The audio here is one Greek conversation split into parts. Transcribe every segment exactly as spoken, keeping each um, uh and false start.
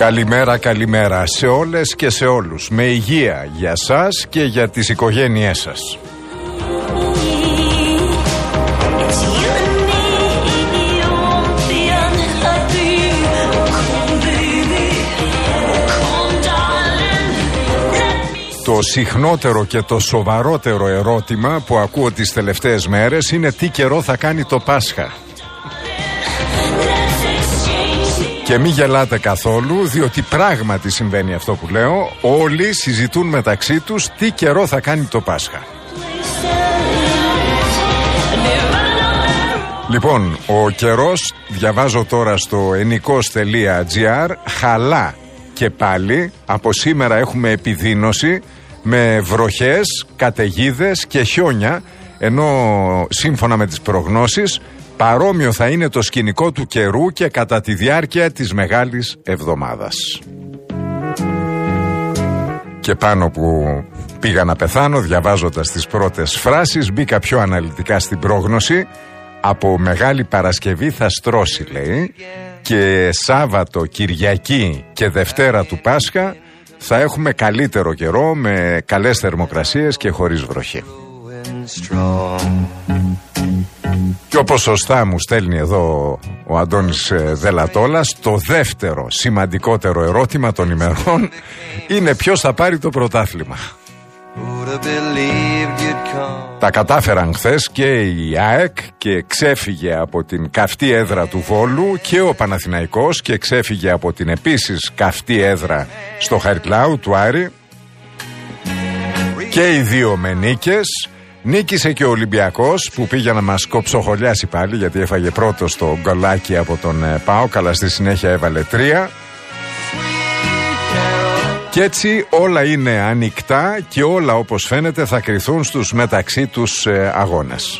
Καλημέρα, καλημέρα σε όλες και σε όλους. Με υγεία για σας και για τις οικογένειές σας. Το συχνότερο και το σοβαρότερο ερώτημα που ακούω τις τελευταίες μέρες είναι τι καιρό θα κάνει το Πάσχα. Και μη γελάτε καθόλου, διότι πράγματι συμβαίνει αυτό που λέω. Όλοι συζητούν μεταξύ τους τι καιρό θα κάνει το Πάσχα. Λοιπόν, ο καιρός, διαβάζω τώρα στο ενικός τελεία τζι άρ, χαλά και πάλι. Από σήμερα έχουμε επιδείνωση με βροχές, καταιγίδες και χιόνια, ενώ σύμφωνα με τις προγνώσεις παρόμοιο θα είναι το σκηνικό του καιρού και κατά τη διάρκεια της Μεγάλης Εβδομάδας. Και πάνω που πήγα να πεθάνω, διαβάζοντας τις πρώτες φράσεις, μπήκα πιο αναλυτικά στην πρόγνωση. Από Μεγάλη Παρασκευή θα στρώσει, λέει, και Σάββατο, Κυριακή και Δευτέρα του Πάσχα θα έχουμε καλύτερο καιρό με καλές θερμοκρασίες και χωρίς βροχή. Και όπως σωστά μου στέλνει εδώ ο Αντώνης Δελατόλας, το δεύτερο σημαντικότερο ερώτημα των ημερών είναι ποιος θα πάρει το πρωτάθλημα. Τα κατάφεραν χθες και η ΑΕΚ και ξέφυγε από την καυτή έδρα του Βόλου, και ο Παναθηναϊκός και ξέφυγε από την επίσης καυτή έδρα στο Χαρικλάου του Άρη, και οι δύο με νίκες. Νίκησε και ο Ολυμπιακός που πήγε να μας κοψοχολιάσει πάλι, γιατί έφαγε πρώτο στο γκολάκι από τον ΠΑΟΚ, αλλά στη συνέχεια έβαλε τρία. Και έτσι όλα είναι ανοιχτά και όλα, όπως φαίνεται, θα κριθούν στους μεταξύ τους ε, αγώνες.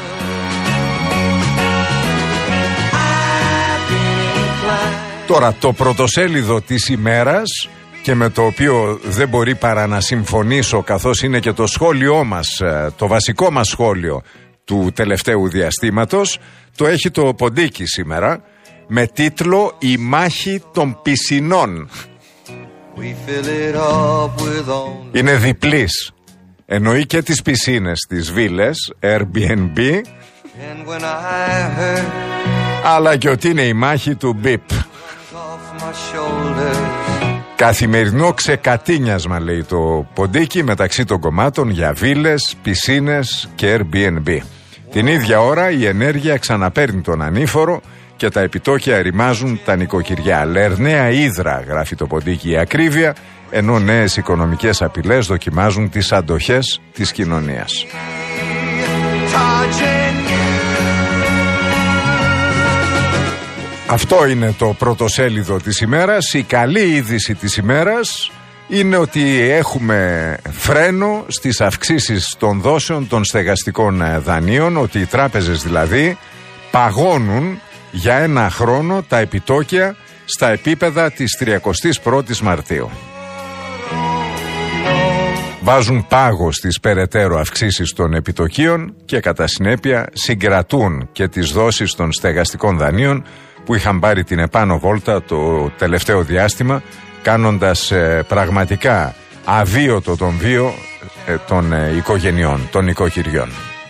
Τώρα, το πρωτοσέλιδο της ημέρας, και με το οποίο δεν μπορεί παρά να συμφωνήσω, καθώς είναι και το σχόλιο μας, το βασικό μας σχόλιο του τελευταίου διαστήματος, το έχει το Ποντίκι σήμερα, με τίτλο «Η μάχη των πισινών». Είναι διπλής. Εννοεί και τις πισίνες, τις βίλες, Airbnb, αλλά και ότι είναι η μάχη του μπιπ. Καθημερινό ξεκατίνιασμα, λέει το Ποντίκι, μεταξύ των κομμάτων για βίλες, πισίνες και Airbnb. Την ίδια ώρα η ενέργεια ξαναπαίρνει τον ανήφορο και τα επιτόκια ρημάζουν τα νοικοκυριά. Λερναία ύδρα, γράφει το Ποντίκι, η ακρίβεια, ενώ νέες οικονομικές απειλές δοκιμάζουν τις αντοχές της κοινωνίας. Αυτό είναι το πρωτοσέλιδο της ημέρας. Η καλή είδηση της ημέρας είναι ότι έχουμε φρένο στις αυξήσεις των δόσεων των στεγαστικών δανείων, ότι οι τράπεζες δηλαδή παγώνουν για ένα χρόνο τα επιτόκια στα επίπεδα της τριακοστής πρώτης Μαρτίου. Βάζουν πάγο στις περαιτέρω αυξήσεις των επιτοκίων και κατά συνέπεια συγκρατούν και τις δόσεις των στεγαστικών δανείων που είχαν πάρει την επάνω βόλτα το τελευταίο διάστημα, κάνοντας ε, πραγματικά αβίωτο τον βίο ε, των ε, οικογενειών, των οικοκυριών.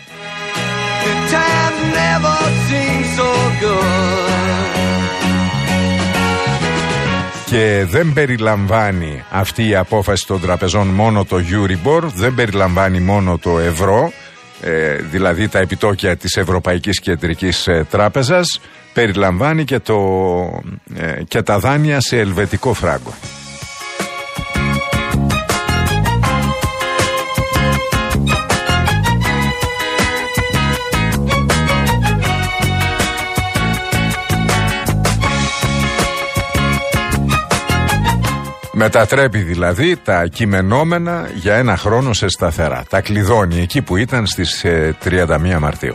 Και δεν περιλαμβάνει αυτή η απόφαση των τραπεζών μόνο το Euribor, δεν περιλαμβάνει μόνο το ευρώ, ε, δηλαδή τα επιτόκια της Ευρωπαϊκής Κεντρικής ε, Τράπεζας, περιλαμβάνει και, το, ε, και τα δάνεια σε ελβετικό φράγκο. Μετατρέπει δηλαδή τα κειμενόμενα για ένα χρόνο σε σταθερά. Τα κλειδώνει εκεί που ήταν στις ε, τριάντα μία Μαρτίου.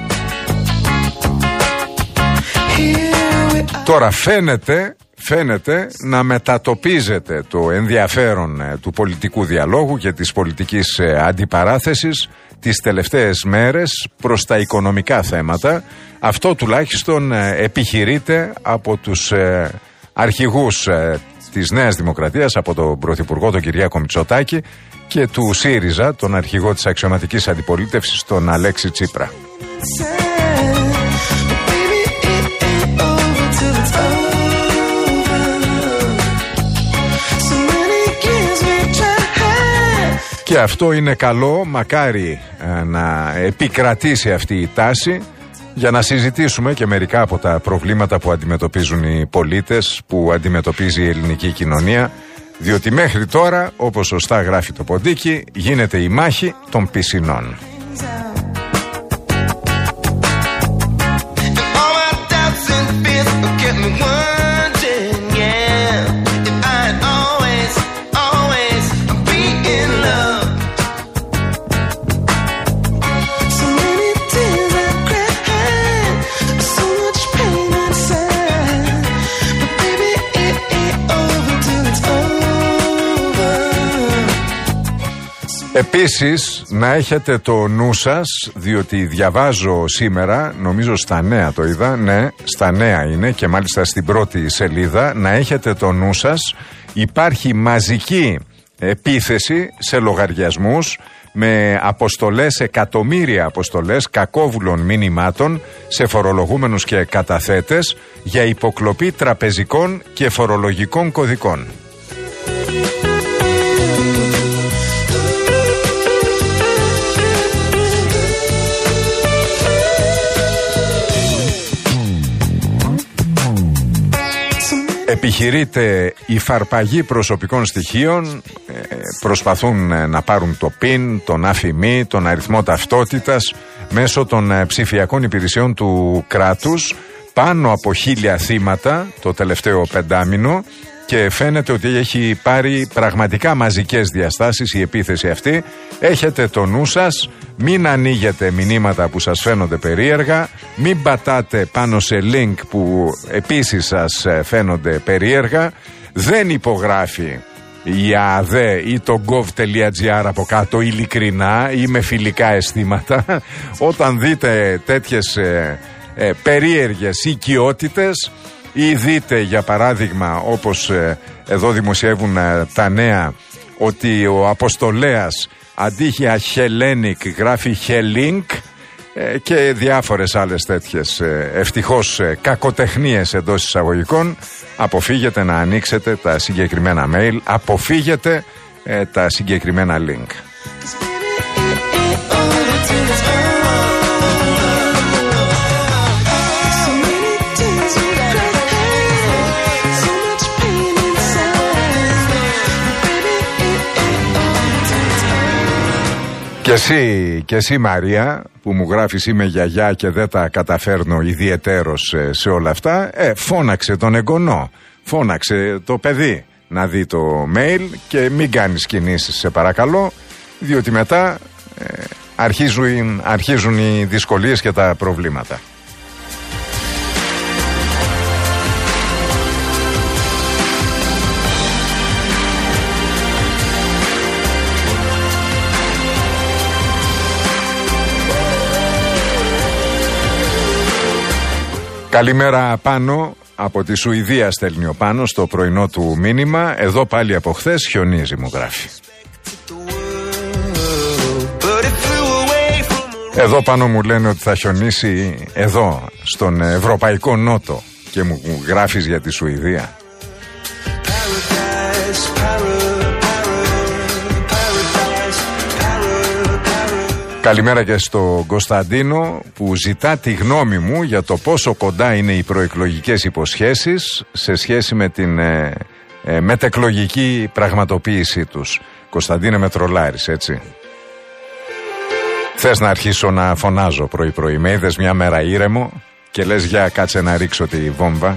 Τώρα φαίνεται, φαίνεται να μετατοπίζεται το ενδιαφέρον ε, του πολιτικού διαλόγου και της πολιτικής ε, αντιπαράθεσης τις τελευταίες μέρες προς τα οικονομικά θέματα. Αυτό τουλάχιστον ε, επιχειρείται από τους ε, αρχηγούς ε, της Νέας Δημοκρατίας, από τον Πρωθυπουργό τον Κυριάκο Μητσοτάκη, και του ΣΥΡΙΖΑ, τον αρχηγό της αξιωματικής αντιπολίτευσης, τον Αλέξη Τσίπρα. Και αυτό είναι καλό, μακάρι ε, να επικρατήσει αυτή η τάση, για να συζητήσουμε και μερικά από τα προβλήματα που αντιμετωπίζουν οι πολίτες, που αντιμετωπίζει η ελληνική κοινωνία, διότι μέχρι τώρα, όπως σωστά γράφει το ποντίκι, γίνεται η μάχη των πισινών. Επίσης, να έχετε το νου σας, διότι διαβάζω σήμερα, νομίζω στα νέα το είδα, ναι, στα νέα είναι και μάλιστα στην πρώτη σελίδα, να έχετε το νου σας, υπάρχει μαζική επίθεση σε λογαριασμούς με αποστολές, εκατομμύρια αποστολές κακόβουλων μηνυμάτων σε φορολογούμενους και καταθέτες για υποκλοπή τραπεζικών και φορολογικών κωδικών. Επιχειρείται η φαρπαγή προσωπικών στοιχείων, προσπαθούν να πάρουν το πιν, τον αφημί, τον αριθμό ταυτότητας μέσω των ψηφιακών υπηρεσιών του κράτους, πάνω από χίλια θύματα το τελευταίο πεντάμινο, και φαίνεται ότι έχει πάρει πραγματικά μαζικές διαστάσεις η επίθεση αυτή. Έχετε το νου σας, μην ανοίγετε μηνύματα που σας φαίνονται περίεργα, μην πατάτε πάνω σε link που επίσης σας φαίνονται περίεργα, δεν υπογράφει η ΑΔΕ ή το gov.gr από κάτω ειλικρινά ή με φιλικά αισθήματα. Όταν δείτε τέτοιες ε, ε, περίεργες οικειότητες, ή δείτε για παράδειγμα, όπως ε, εδώ δημοσιεύουν ε, τα νέα, ότι ο αποστολέας αντί για Hellenic γράφει Hellink, ε, και διάφορες άλλες τέτοιες ε, ευτυχώς ε, κακοτεχνίες εντός εισαγωγικών, αποφύγετε να ανοίξετε τα συγκεκριμένα mail, αποφύγετε ε, τα συγκεκριμένα link. Και εσύ, και εσύ Μαρία, που μου γράφεις είμαι γιαγιά και δεν τα καταφέρνω ιδιαιτέρως σε, σε όλα αυτά, ε, φώναξε τον εγγονό, φώναξε το παιδί να δει το mail και μην κάνεις κινήσεις, σε παρακαλώ, διότι μετά ε, αρχίζουν, αρχίζουν οι δυσκολίες και τα προβλήματα. Καλημέρα Πάνο, από τη Σουηδία στέλνει ο Πάνος στο πρωινό του μήνυμα. Εδώ πάλι από χθες χιονίζει, μου γράφει. Εδώ πάνω μου λένε ότι θα χιονίσει εδώ, στον Ευρωπαϊκό Νότο, και μου γράφεις για τη Σουηδία. Καλημέρα και στον Κωνσταντίνο, που ζητά τη γνώμη μου για το πόσο κοντά είναι οι προεκλογικές υποσχέσεις σε σχέση με την ε, ε, μετεκλογική πραγματοποίησή τους. Κωνσταντίνε, με τρολάρεις, έτσι. Θες να αρχίσω να φωνάζω πρωί-πρωί? Με είδες μια μέρα ήρεμο και λες για κάτσε να ρίξω τη βόμβα?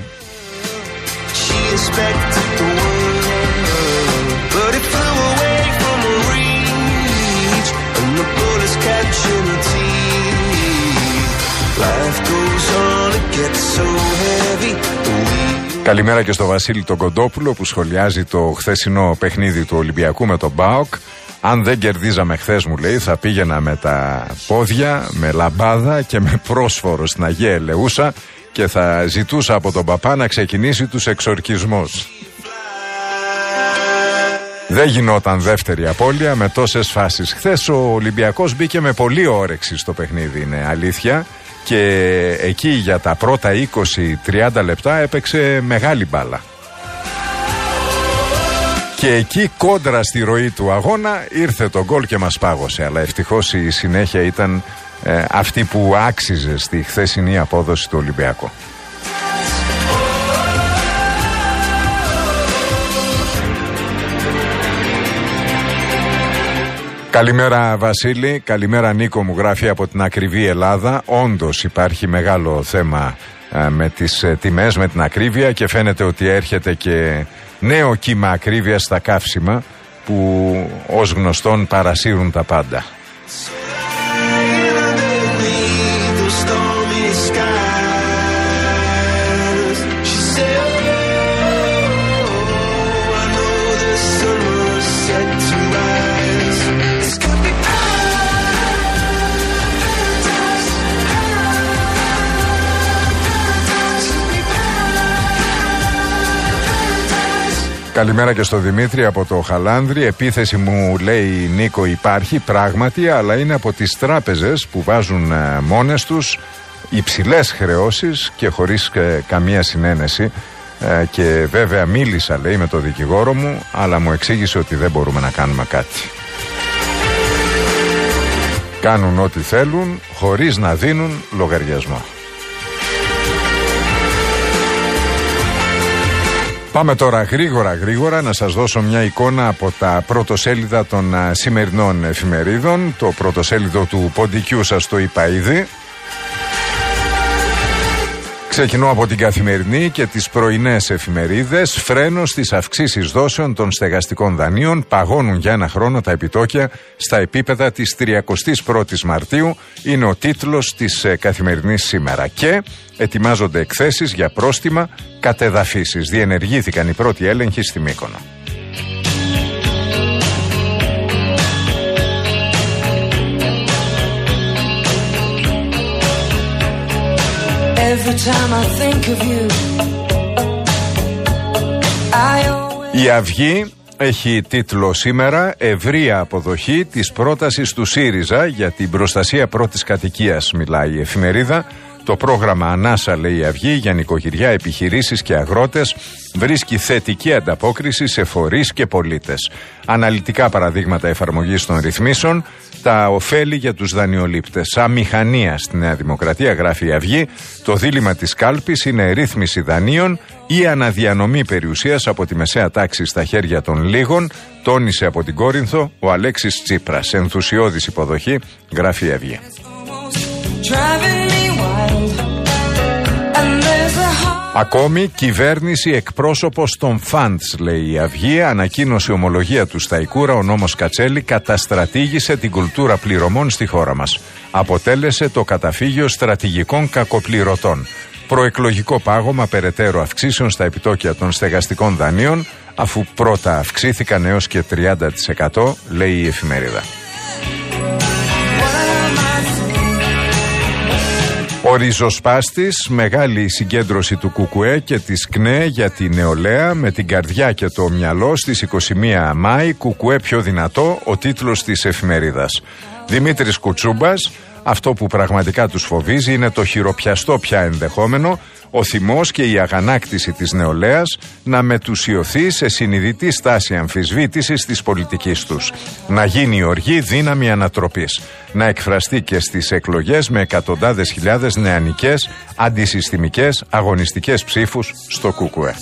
Καλημέρα και στο Βασίλη τον Κοντόπουλο, που σχολιάζει το χθεσινό παιχνίδι του Ολυμπιακού με τον ΠΑΟΚ. Αν δεν κερδίζαμε χθες, μου λέει, θα πήγαινα με τα πόδια, με λαμπάδα και με πρόσφορο στην Αγία Ελεούσα και θα ζητούσα από τον παπά να ξεκινήσει τους εξορκισμούς. Δεν γινόταν δεύτερη απώλεια με τόσες φάσεις. Χθες ο Ολυμπιακός μπήκε με πολύ όρεξη στο παιχνίδι, είναι αλήθεια, και εκεί για τα πρώτα είκοσι τριάντα λεπτά έπαιξε μεγάλη μπάλα. Και εκεί κόντρα στη ροή του αγώνα ήρθε το γκολ και μας πάγωσε. Αλλά ευτυχώς η συνέχεια ήταν ε, αυτή που άξιζε στη χθεσινή απόδοση του Ολυμπιακού. Καλημέρα Βασίλη, καλημέρα Νίκο, μου γράφει από την ακριβή Ελλάδα. Όντως υπάρχει μεγάλο θέμα ε, με τις ε, τιμές, με την ακρίβεια, και φαίνεται ότι έρχεται και νέο κύμα ακρίβεια στα καύσιμα που ως γνωστόν παρασύρουν τα πάντα. Καλημέρα και στο Δημήτρη από το Χαλάνδρη. Επίθεση, μου λέει Νίκο, υπάρχει πράγματι, αλλά είναι από τις τράπεζες που βάζουν ε, μόνες τους υψηλές χρεώσεις και χωρίς ε, καμία συνένεση. Ε, και βέβαια μίλησα, λέει, με το δικηγόρο μου, αλλά μου εξήγησε ότι δεν μπορούμε να κάνουμε κάτι. Κάνουν ό,τι θέλουν χωρίς να δίνουν λογαριασμό. Πάμε τώρα γρήγορα γρήγορα να σας δώσω μια εικόνα από τα πρωτοσέλιδα των α, σημερινών εφημερίδων. Το πρωτοσέλιδο του ποντικού σας το είπα ήδη. Ξεκινώ από την Καθημερινή και τις πρωινές εφημερίδες. Φρένο στις αυξήσεις δόσεων των στεγαστικών δανείων. Παγώνουν για ένα χρόνο τα επιτόκια στα επίπεδα της τριακοστής πρώτης Μαρτίου. Είναι ο τίτλος της ε, Καθημερινής σήμερα. Και ετοιμάζονται εκθέσεις για πρόστιμα κατεδαφίσεις. Διενεργήθηκαν οι πρώτοι έλεγχοι στη Μύκονο. Η Αυγή έχει τίτλο σήμερα «Ευρεία αποδοχή της πρότασης του ΣΥΡΙΖΑ για την προστασία πρώτης κατοικίας», μιλάει η εφημερίδα. Το πρόγραμμα Ανάσα, λέει η Αυγή, για νοικοκυριά, επιχειρήσεις και αγρότες βρίσκει θετική ανταπόκριση σε φορείς και πολίτες. Αναλυτικά παραδείγματα εφαρμογής των ρυθμίσεων, τα ωφέλη για τους δανειολήπτες. Αμηχανία στη Νέα Δημοκρατία, γράφει η Αυγή. Το δίλημμα της κάλπης είναι ρύθμιση δανείων ή αναδιανομή περιουσίας από τη μεσαία τάξη στα χέρια των λίγων, τόνισε από την Κόρινθο ο Αλέξης Τσίπρας. Ενθουσιώδης υποδοχή, γράφει η Αυγή. Ακόμη, κυβέρνηση εκπρόσωπος των φαντς, λέει η Αυγή. Ανακοίνωσε ομολογία του στα Ικούρα. Ο νόμος Κατσέλη καταστρατήγησε την κουλτούρα πληρωμών στη χώρα μας. Αποτέλεσε το καταφύγιο στρατηγικών κακοπληρωτών. Προεκλογικό πάγωμα περαιτέρω αυξήσεων στα επιτόκια των στεγαστικών δανείων, αφού πρώτα αυξήθηκαν έως και τριάντα τοις εκατό, λέει η εφημερίδα. Ο ριζοσπάστης, μεγάλη συγκέντρωση του Κουκουέ και της ΚΝΕ για τη νεολαία, με την καρδιά και το μυαλό στις είκοσι μία Μάη, Κουκουέ πιο δυνατό, ο τίτλος της εφημερίδας. Δημήτρης Κουτσούμπας, αυτό που πραγματικά τους φοβίζει είναι το χειροπιαστό πια ενδεχόμενο, ο θυμός και η αγανάκτηση της νεολαίας να μετουσιωθεί σε συνειδητή στάση αμφισβήτησης της πολιτικής τους. Να γίνει η οργή δύναμη ανατροπής. Να εκφραστεί και στις εκλογές με εκατοντάδες χιλιάδες νεανικές, αντισυστημικές, αγωνιστικές ψήφους στο Κουκουέ.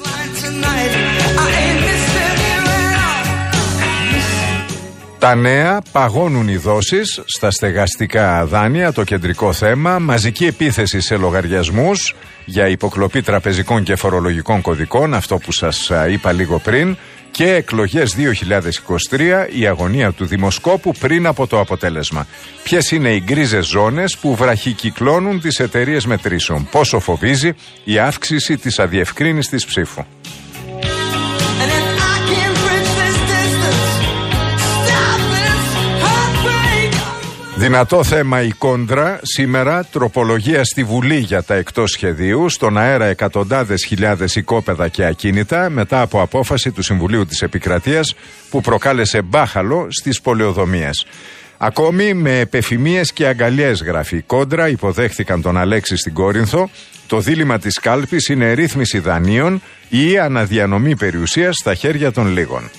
Τα νέα, παγώνουν οι δόσεις στα στεγαστικά δάνεια, το κεντρικό θέμα, μαζική επίθεση σε λογαριασμούς για υποκλοπή τραπεζικών και φορολογικών κωδικών, αυτό που σας είπα λίγο πριν, και εκλογές δύο χιλιάδες είκοσι τρία, η αγωνία του δημοσκόπου πριν από το αποτέλεσμα. Ποιες είναι οι γκρίζες ζώνες που βραχικυκλώνουν τις εταιρείες μετρήσεων, πόσο φοβίζει η αύξηση της αδιευκρίνιστης ψήφου. Δυνατό θέμα η Κόντρα. Σήμερα τροπολογία στη Βουλή για τα εκτός σχεδίου. Στον αέρα εκατοντάδες χιλιάδες οικόπεδα και ακίνητα μετά από απόφαση του Συμβουλίου της Επικρατείας που προκάλεσε μπάχαλο στις πολεοδομίες. Ακόμη με επεφημίες και αγκαλιές, γράφει η Κόντρα, υποδέχθηκαν τον Αλέξη στην Κόρινθο. Το δίλημμα της κάλπης είναι ρύθμιση δανείων ή αναδιανομή περιουσίας στα χέρια των λίγων.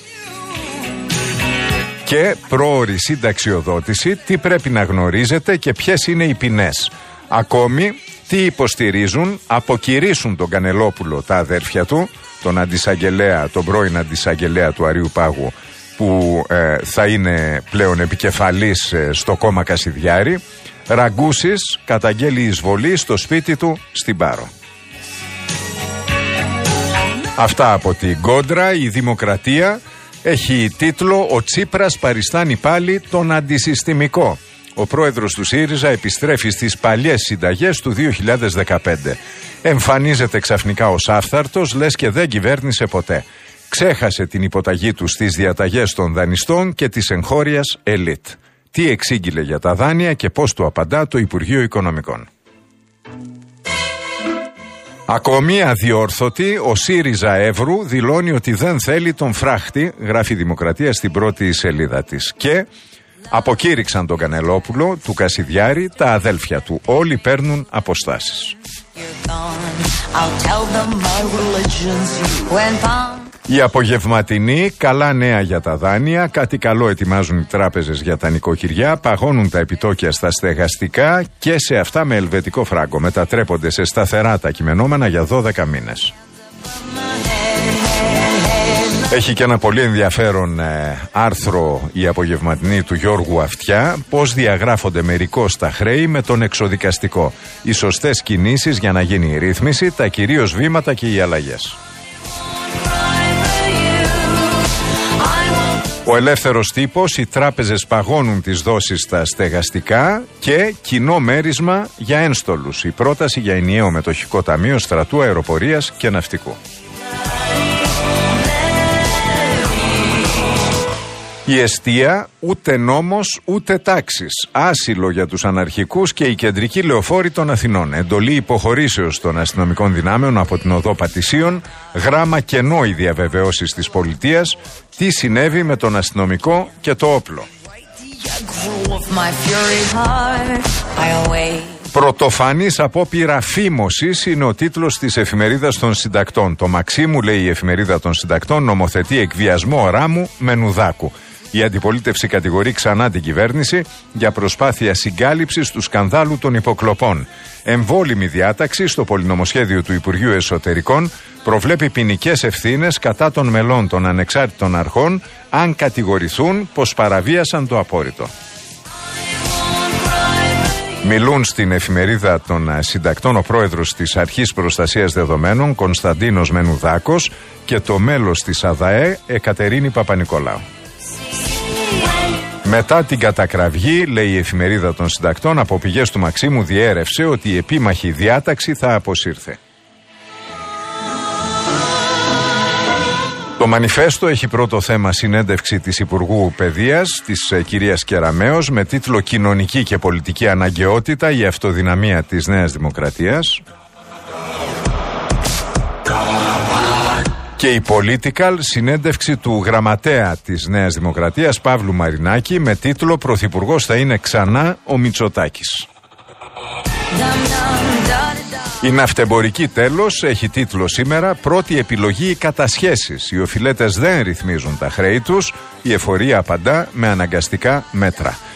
Και πρόωρη συνταξιοδότηση, τι πρέπει να γνωρίζετε και ποιες είναι οι ποινές. Ακόμη, τι υποστηρίζουν, αποκηρύσουν τον Κανελόπουλο τα αδέρφια του, τον αντισαγγελέα, τον πρώην αντισαγγελέα του Αριού Πάγου, που ε, θα είναι πλέον επικεφαλής ε, στο κόμμα Κασιδιάρη. Ραγκούσης καταγγέλει εισβολή στο σπίτι του στην Πάρο. Αυτά από την Κόντρα. Η Δημοκρατία έχει τίτλο «Ο Τσίπρας παριστάνει πάλι τον αντισυστημικό». Ο πρόεδρος του ΣΥΡΙΖΑ επιστρέφει στις παλιές συνταγές του δύο χιλιάδες δεκαπέντε. Εμφανίζεται ξαφνικά ως άφθαρτος, λες και δεν κυβέρνησε ποτέ. Ξέχασε την υποταγή του στις διαταγές των δανειστών και της εγχώριας ελίτ. Τι εξήγηλε για τα δάνεια και πώς του απαντά το Υπουργείο Οικονομικών. Ακόμη αδιόρθωτη, ο ΣΥΡΙΖΑ Εύρου δηλώνει ότι δεν θέλει τον φράχτη, γράφει η Δημοκρατία στην πρώτη σελίδα της. Και αποκήρυξαν τον Κανελόπουλο του Κασιδιάρη τα αδέλφια του. Όλοι παίρνουν αποστάσεις. Η απογευματινή, καλά νέα για τα δάνεια, κάτι καλό ετοιμάζουν οι τράπεζες για τα νοικοκυριά, παγώνουν τα επιτόκια στα στεγαστικά και σε αυτά με ελβετικό φράγκο. Μετατρέπονται σε σταθερά τα κειμενόμενα για δώδεκα μήνες. Έχει και ένα πολύ ενδιαφέρον ε, άρθρο η απογευματινή του Γιώργου Αυτιά, πώς διαγράφονται μερικώς τα χρέη με τον εξοδικαστικό. Οι σωστές κινήσεις για να γίνει η ρύθμιση, τα κυρίως βήματα και οι αλλαγές. Ο ελεύθερος τύπος, οι τράπεζες παγώνουν τις δόσεις στα στεγαστικά και κοινό μέρισμα για ένστολους. Η πρόταση για ενιαίο μετοχικό ταμείο στρατού, αεροπορίας και ναυτικού. Η εστία, ούτε νόμος ούτε τάξης. Άσυλο για τους αναρχικούς και η κεντρική λεωφόρη των Αθηνών. Εντολή υποχωρήσεως των αστυνομικών δυνάμεων από την οδό Πατησίων. Γράμμα κενό οι διαβεβαιώσεις της πολιτείας. Τι συνέβη με τον αστυνομικό και το όπλο. Πρωτοφανής απόπειρα φήμωσης είναι ο τίτλος της εφημερίδας των συντακτών. Το Μαξίμου, λέει η εφημερίδα των συντακτών, νομοθετεί εκβιασμό Ράμου με Νουδάκου. Η αντιπολίτευση κατηγορεί ξανά την κυβέρνηση για προσπάθεια συγκάλυψης του σκανδάλου των υποκλοπών. Εμβόλυμη διάταξη στο πολυνομοσχέδιο του Υπουργείου Εσωτερικών προβλέπει ποινικές ευθύνες κατά των μελών των ανεξάρτητων αρχών αν κατηγορηθούν πως παραβίασαν το απόρριτο. Μιλούν στην εφημερίδα των συντακτών ο πρόεδρος της Αρχής Προστασίας Δεδομένων Κωνσταντίνος Μενουδάκος και το μέλος της ΑΔΑΕ Εκατερίνη Παπανικολάου. Μετά την κατακραυγή, λέει η εφημερίδα των συντακτών, από πηγές του Μαξίμου διέρευσε ότι η επίμαχη διάταξη θα αποσύρθε. Το μανιφέστο έχει πρώτο θέμα συνέντευξη της Υπουργού Παιδείας, της ε, κυρίας Κεραμέως, με τίτλο «Κοινωνική και πολιτική αναγκαιότητα, η αυτοδυναμία της Νέας Δημοκρατίας». Και η Political, συνέντευξη του γραμματέα της Νέας Δημοκρατίας Παύλου Μαρινάκη με τίτλο «Πρωθυπουργός θα είναι ξανά ο Μητσοτάκης». Η ναυτεμπορική τέλος έχει τίτλο σήμερα «Πρώτη επιλογή οι κατασχέσεις. Οι οφειλέτες δεν ρυθμίζουν τα χρέη τους. Η εφορία απαντά με αναγκαστικά μέτρα».